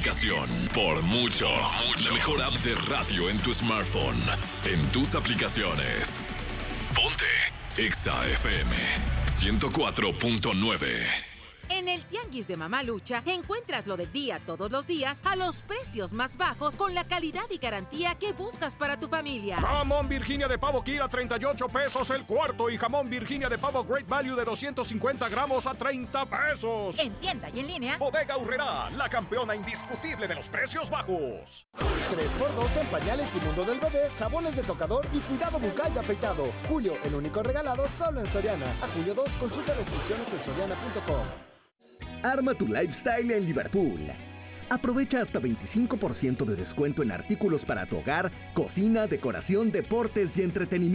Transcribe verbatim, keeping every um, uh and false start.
aplicación. Por mucho, mucho. La mejor app de radio en tu smartphone. En tus aplicaciones. Ponte Exa F M ciento cuatro punto nueve. En el Tianguis de Mamalucha encuentras lo del día todos los días a los precios más bajos con la calidad y garantía que buscas para tu familia. Jamón Virginia de pavo Kira a treinta y ocho pesos el cuarto y jamón Virginia de pavo Great Value de doscientos cincuenta gramos a treinta pesos. En tienda y en línea. Bodega Aurrerá, la campeona indiscutible de los precios bajos. tres por dos en pañales y mundo del bebé, jabones de tocador y cuidado bucal y afeitado. Julio, el único regalado solo en Soriana. A julio dos, consulta restricciones en soriana punto com. Arma tu lifestyle en Liverpool. Aprovecha hasta veinticinco por ciento de descuento en artículos para tu hogar, cocina, decoración, deportes y entretenimiento.